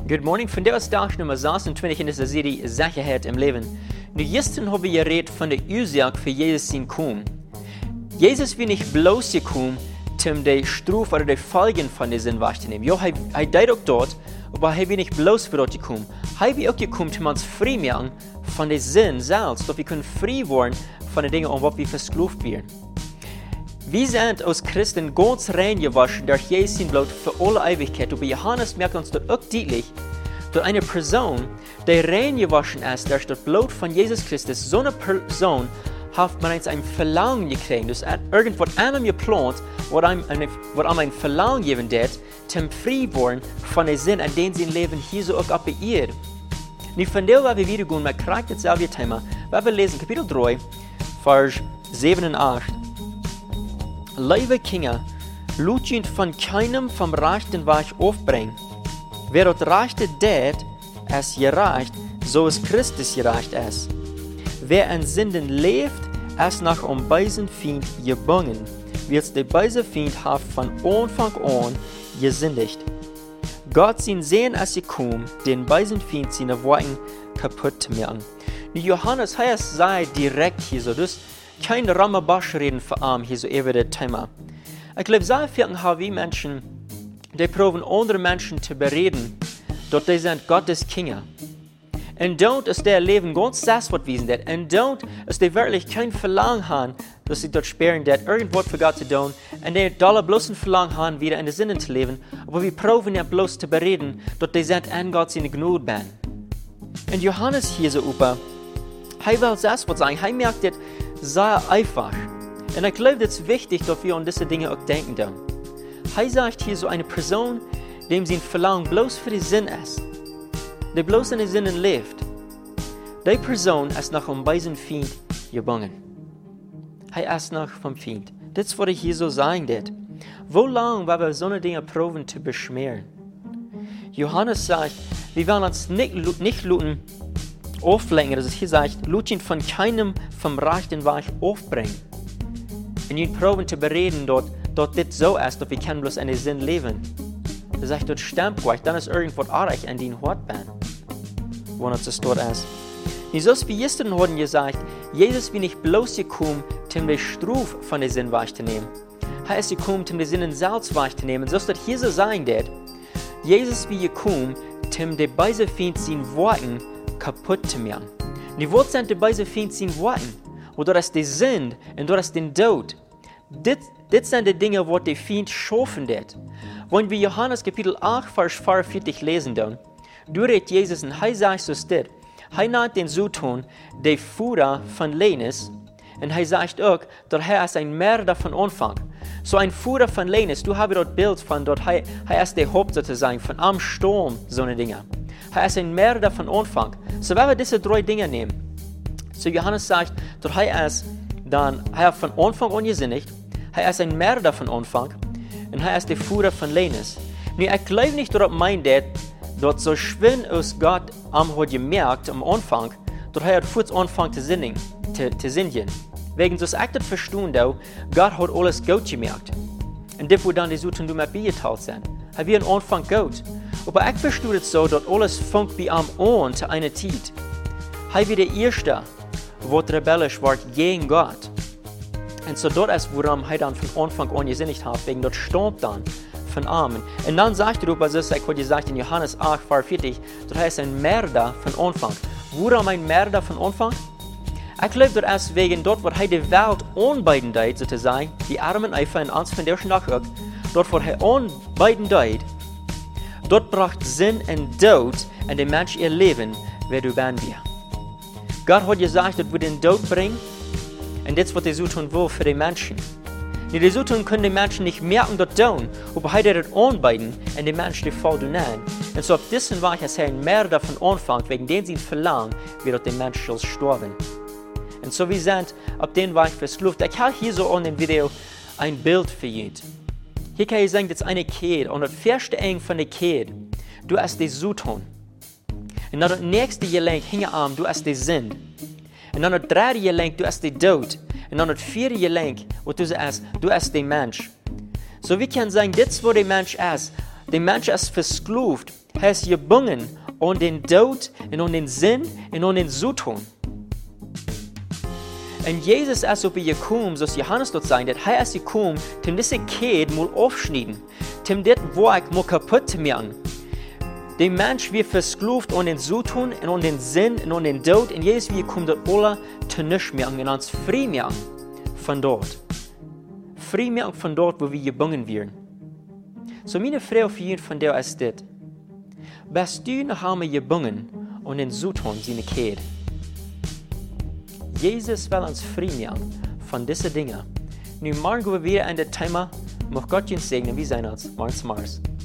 Good morning. Vandaag is dag nummer 26 in deze serie Zekerheid im Leben. Nu gestern haben wir geredet von der Ursache für Jesus sein Kommen. Jesus will nicht bloß gekommen, um die Strafe oder die Folgen von der Sinn wahrzunehmen. Ja, er deed auch dort, aber er will nicht bloß für dort gekommen. Er will auch gekommen, um uns frei machen von der Sinn selbst, dass wir können frei werden von den Dingen, um was wir versklavt werden. Wir sind als Christen ganz rein gewaschen durch Jesu Blut für alle Ewigkeit. Und bei Johannes merkt uns dort auch deutlich, dass eine Person, die rein gewaschen ist durch das Blut von Jesus Christus, so eine Person hat man ein Verlangen gekriegt. Dus irgendwas an ihm geplant, was einem ein Verlangen geben wird, zum frei werden von der Sinn, an den sein Leben hier so auch abbeirrt. Nu von der, was wir wieder gehen, mit Kraft dasselbe Thema. Wir lesen Kapitel 3, Vers 7 und 8. Lieve Kinder, laat je van keinem vom rechten Weg afbrengen. Wer dat rechte deed, is gerecht, zoals Christus gerecht is. Wer in Sünden leeft, is nach bösen Feind gebunden, wils der böse Feind hat von Anfang an gesündigt. Gott sein Sehen ist gekommen, den bösen Feind seine Worte kaputt zu machen. Nu Johannes sei direkt hier so, dus kein Ramabasch reden für ihn hier so über das Thema. Ich glaube, sehr viele haben wir Menschen, die proben andere Menschen zu bereden, dass die sind Gottes Kinder. Und dort ist der Leben ganz selbstverwiesen, und dort ist die wirklich kein Verlangen haben, dass sie dort sperren, irgendwas für Gott zu tun, und die da bloß ein Verlangen haben, wieder in den Sinnen zu leben, aber wir proben ja bloß zu bereden, dass die sind an Gott seine Gnade bin. Und Johannes hier so über, er will selbst was sagen, er merkt das sehr einfach. Und ich glaube, das ist wichtig, dass wir an diese Dinge auch denken. Er sagt hier so eine Person, dem sein Verlangen bloß für den Sinn ist, die bloß in den Sinnen lebt. Die Person ist nach bösen Feind gebunden. Er ist nach vom Feind. Das ist, was ich hier so sagen wird. Wo lange werden wir so eine Dinge proben zu beschmieren? Johannes sagt, wir werden uns nicht luten, auflenken, das ist hier sagt, Lutchen von keinem vom rechten Weg aufbringen. Und ihn proben zu bereden, dort das so ist, dass wir können bloß in den Sinn leben. Das sagt, dort stimmt gleich, dann ist irgendwas arg an den Hort bin, wo es dort ist. Und so wie gestern haben gesagt, Jesus will nicht bloß gekommen, um die Strafe von den Sinn wegzunehmen. Er ist gekommen, um die Sinnen selbst wegzunehmen. So ist das hier so sagen wird. Jesus will gekommen, um die böse Feind seinen Worten kaputt zu machen. Die Worte sind die böse Feind seinen Worten. Und das ist die Sünde und das ist den Tod. Das sind die Dinge, die der Feind schaffen wird. Wenn wir Johannes Kapitel 8, Vers 44 lesen, dann redet Jesus und er sagt so steht, er nennt den Satan der Führer von Lenes und er sagt auch, dass er ist ein Mörder von Anfang. So ein Führer von Lenes, du hast dort Bild von dort, er ist der Haupt sozusagen von am Sturm, so eine Dinge. Er ist ein Mörder von Anfang. So wenn wir diese drei Dinge nehmen, so Johannes sagt, dass er von Anfang an gesündigt, er ist ein Mörder von Anfang und er ist der Führer von Lenes. Nun, ich glaube nicht, dass meint, dass so schön aus Gott hat gemerkt am Anfang, dass er vor Anfang zu singen. Wegen so ich das verstehen, Gott hat alles gut gemerkt. Und das, wo dann die Sünden mit beigeteilt sind. Er wird am Anfang gut. Aber ich verstehe es so, dass alles fängt bei ihm an zu einer Zeit. Er wird der Erste, der rebellisch war gegen Gott. Und so dort ist, woran er dann von Anfang an gesündigt hat, wegen dort stammt dann von ihm. Und dann sagt er, was ich heute gesagt in Johannes 8, Vers 40, dass er ist ein Mörder von Anfang. Woran ein Mörder von Anfang? Ich glaube, das ist wegen dort, wo er die Welt anbeiden deed, sozusagen, die Armen einfach in uns von der Nacht auch, dort, wo er anbeiden deed, dort bracht Sinn und Tod in den Menschen ihr Leben, wer du ben wir. Gott hat gesagt, dass wir den Tod bringen, und das, was er so tun will für die Menschen. Die so tun können die Menschen nicht merken, dass tun, aber er das anbeiden, und die Menschen, die fallen an. Und so auf diesen Weg ist er ein Mörder von Anfang, wegen dem sie verlangen, wird der Mensch soll sterben. Und so wir sind auf den Weg versklavt. Ich habe hier so an dem Video ein Bild für jeden. Hier kann ich sagen, das ist eine Kette. Und das erste Ende von der Kette, du hast die Satan. Und dann das nächste Gelenk hinge am, du hast die Sünde. Und dann das dritte Gelenk, du hast die Tod. Und dann das vierte Gelenk, wo du hast den Mensch. So wir können sagen, das ist, wo der Mensch ist. Der Mensch ist versklavt Hij is gebunden an den Tod und an den Sinn und an den Zutun. Und Jesus ist op gekommen, zoals Johannes dort sagt, dass er ist gekommen, um diese Kette mal aufschneiden, um das Werk mal kaputt zu machen. Der Mensch wird versklavt an den Zutun und an den Sinn und an den Tod, und Jesus wird kommen, das alle zu nichts machen und uns frei machen von dort. Frei machen von dort, wo wir gebunden werden. So meine Frage für jeden von dir ist das: bist du noch einmal gebunden an den Zutun seine Kette? Jesus will uns frei machen von diesen Dingen. Nun morgen wir wieder an das Thema. Mag Gott uns segnen. Wir sehen uns morgen.